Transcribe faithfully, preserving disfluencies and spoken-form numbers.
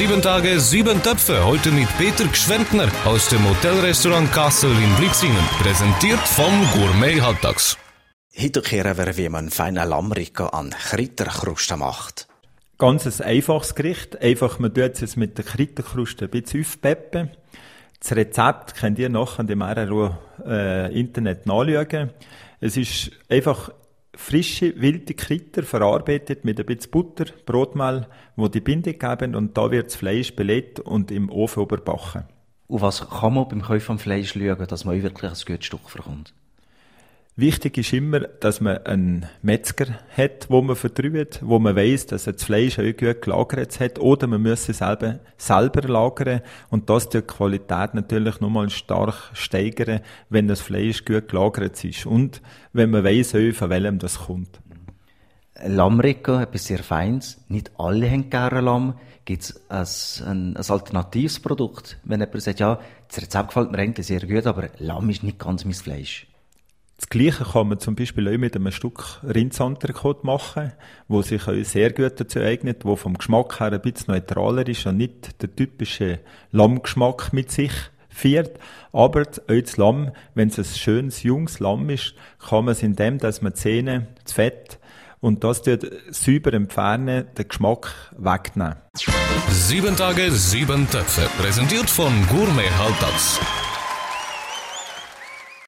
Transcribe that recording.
Sieben Tage, sieben Töpfe. Heute mit Peter Gschwendtner aus dem Hotelrestaurant Kassel in Blitzingen. Präsentiert vom Gourmet Halbtags. Heute kehren wir, wie man feine Lammricke an Kritterkruste macht. Ganz ein einfaches Gericht. Einfach, man tut es mit der Kritterkruste ein bisschen aufpeppen. Das Rezept könnt ihr nachher im R R O äh, Internet nachschauen. Es ist einfach frische, wilde Kritter verarbeitet mit ein bisschen Butter, Brotmehl, wo die Bindung geben, und da wird das Fleisch belädt und im Ofen überbacken. Und was kann man beim Kauf von Fleisch schauen, dass man wirklich ein gutes Stück bekommt? Wichtig ist immer, dass man einen Metzger hat, wo man vertraut, wo man weiss, dass er das Fleisch auch gut gelagert hat, oder man muss es selber, selber lagern, und das die Qualität natürlich nochmal stark steigern, wenn das Fleisch gut gelagert ist und wenn man weiss, von welchem das kommt. Lammricke, etwas sehr Feines. Nicht alle haben gerne Lamm. Gibt es ein, ein alternatives Produkt? Wenn jemand sagt, ja, das Rezept gefällt mir eigentlich sehr gut, aber Lamm ist nicht ganz mein Fleisch. Das Gleiche kann man zum Beispiel auch mit einem Stück Rindsenterkot machen, wo sich auch sehr gut dazu eignet, wo vom Geschmack her ein bisschen neutraler ist und nicht der typische Lammgeschmack mit sich führt. Aber auch das Lamm, wenn es ein schönes, junges Lamm ist, kann man es indem, dass man die Zähne, das Fett und das sauber entfernen, den Geschmack wegnehmen. Sieben Tage, sieben Töpfe. Präsentiert von Gourmet Halbtags.